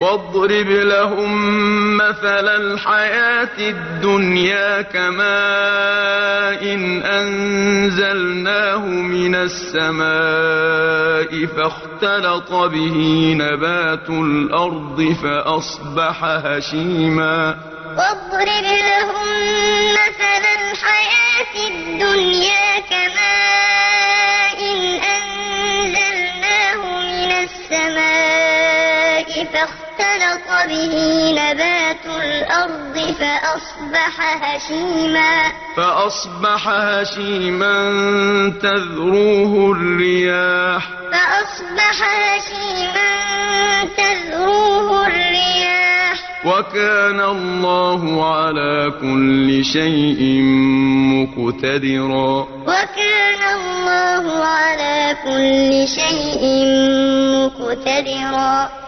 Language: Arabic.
واضرب لهم مثل الحياة الدنيا كماء أنزلناه من السماء فاختلط به نبات الأرض فأصبح هشيما واضرب لهم مثل الحياة الدنيا كماء أنزلناه من السماء فاختلط به نبات الأرض فأصبح هشيما تذروه الرياح وكان الله على كل شيء مقتدرا